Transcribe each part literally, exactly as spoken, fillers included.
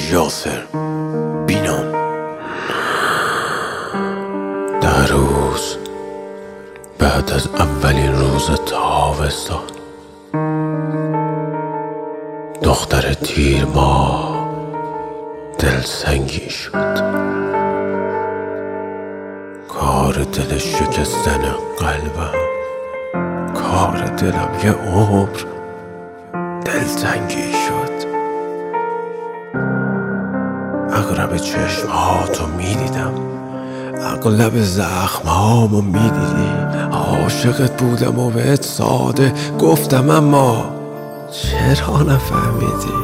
یاسر بینام. در روز بعد از اولین روز تابستان، دختر تیر ماه دلسنگی شد. کار دل شکستن قلبم، کار دلم یه عمر دلتنگی شد. اغرب چشمهاتو میدیدم، اغلب زخمهامو میدیدی. عاشقت بودم و بهت ساده گفتم، اما چرا نفهمیدی؟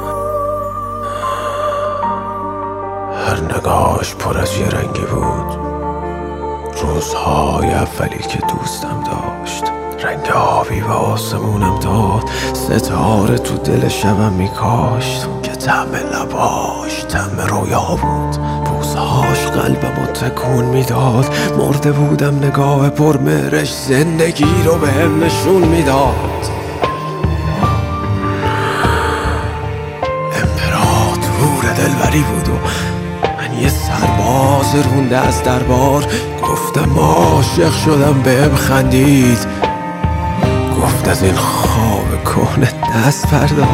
هر نگاهش پر از یه رنگی بود. روزهای اولی که دوستم داشت، رنگ آبی و آسمونم داد. ستاره تو دل شبم میکاشت که طعم لباش طعم رویا بود. بوسهاش قلبمو تکون میداد. مرده بودم نگاه پرمهرش زندگی رو بهم نشون میداد. امپراتور دلبری بود و من یه سرباز رونده از دربار. گفتم عاشق شدم، بهم خندید. گفت از این خواب کهنه دست بردار.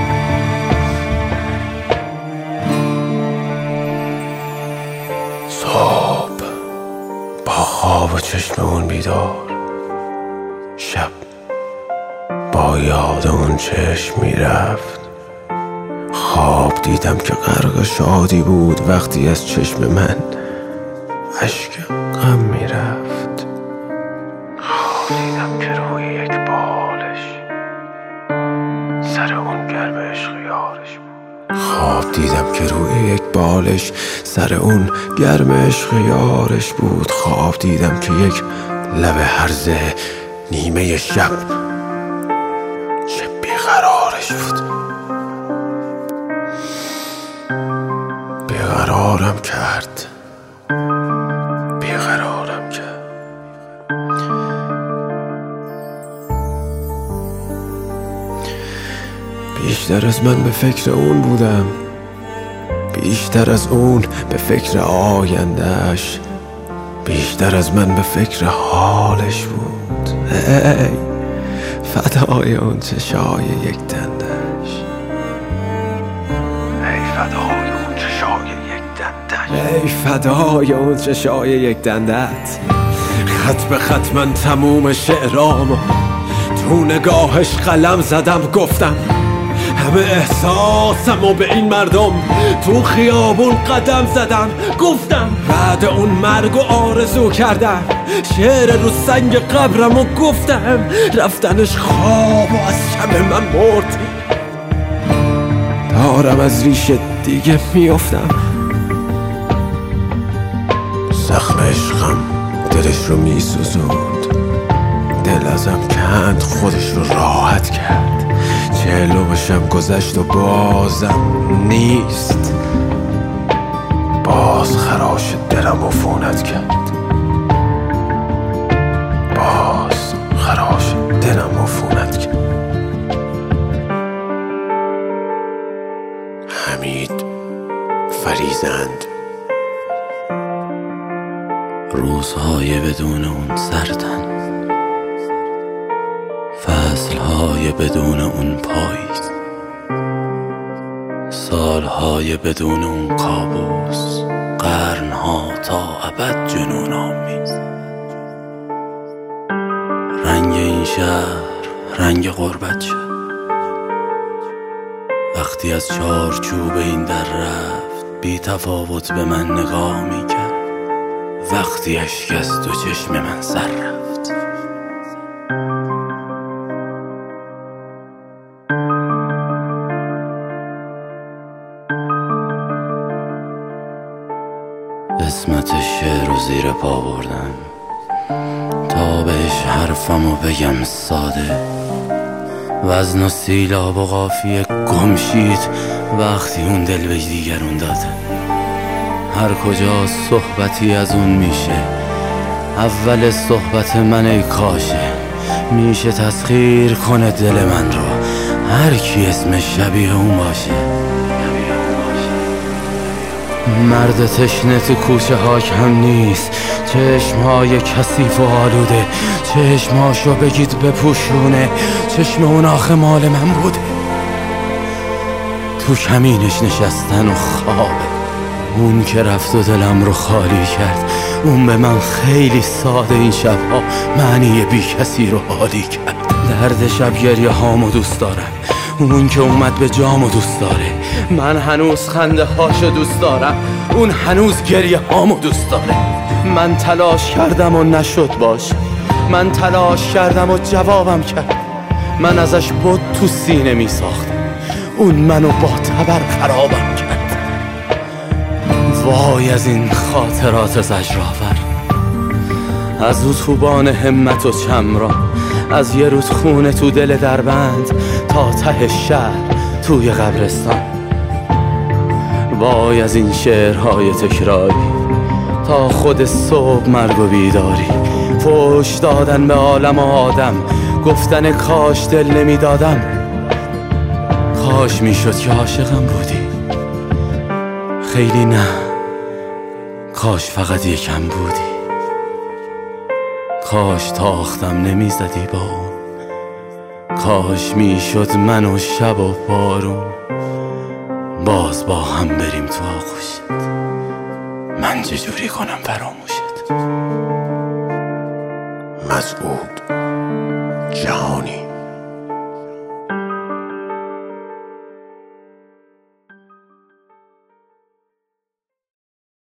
صبح با خواب و چشم اون بیدار، شب با یاد اون چشم میرفت. خواب دیدم که غرق شادی بود وقتی از چشم من اشک غم میرفت. خواب دیدم که روی یک بالش سر اون گرم عشق یارش بود. خواب دیدم که روی یک بالش سر اون گرم عشق یارش بود. خواب دیدم که یک لب هرزه نیمه شب چه بیقرارش بود. بیقرارم کرد، بیقرارم کرد. بیشتر از من به فکر اون بودم، بیشتر از اون به فکر آیندهش، بیشتر از من به فکر حالش بود. ای فدای اون چشای یک دندش، ای فدای اون چشای یک دندش، ای فدای اون چشای یک دندت. خط به خط من تموم شعرام تو نگاهش قلم زدم. گفتم همه احساسم و به این مردم تو خیابون قدم زدم. گفتم بعد اون مرگ و آرزو کردم شعر رو سنگ قبرم و گفتم رفتنش خواب و از شب من مرد. دارم از ریشه دیگه میافتم. زخم عشقم دلش رو میسوزوند، دل ازم کند خودش رو راحت کرد. چهلو بشم گذشت و بازم نیست. باز خراش دلم عفونت کرد، باز خراش دلم عفونت کرد. حمید فریزند. روزهای بدون اون سردن، فصلهای بدون اون پاییز، سالهای بدون اون کابوس، قرنها تا ابد جنون آمیز. رنگ این شهر رنگ غربت شد وقتی از چارچوب این در رفت. بی تفاوت به من نگاه میکرد وقتی اشک از دو چشم من سر رفت. قسمت شعر رو زیر پا بردم تا بهش حرفمو بگم ساده. وزن و سیلاب و قافیه گم شید وقتی اون دل به دیگرون داده. هر کجا صحبتی از اون میشه، اول صحبت من ای کاشه. میشه تسخیر کنه دل من رو هر کی اسم شبیه اون باشه. مرد تشنه تو کوچه ها کم نیست، چشمهای کثیف و آلوده، چشمهاشو بگید بپوشونه، چشم اون آخه مال من بوده. تو کمینش نشستن و خوابه، اون که رفت و دلم رو خالی کرد. اون به من خیلی ساده این شبها معنی بی کسی رو حالی کرد. درد شب گریه هامو دوست دارم، اون که اومد به جامو دوست داره. من هنوز خنده هاشو دوست دارم، اون هنوز گریه هامو دوست داره. من تلاش کردم و نشد باش، من تلاش کردم و جوابم کرد. من ازش بود تو سینه می ساختم، اون منو با تبر خرابم کرد. وای از این خاطرات زجرآور، از او توبان همت و چمرا، از یه رودخونه تو دل دربند تا ته شهر توی قبرستان. وای از این شعرهای تکراری تا خود صبح مرگ و بیداری، فحش دادن به عالم و آدم، گفتن کاش دل نمیدادم، کاش میشد که عاشقم بودی. خیلی نه، کاش فقط یکم بودی. کاش تاختم نمیزدی با اون، کاش میشد من و شب و بارون باز با هم بریم تو آغوشت. من چجوری کنم فراموشت؟ مسعود جهانی.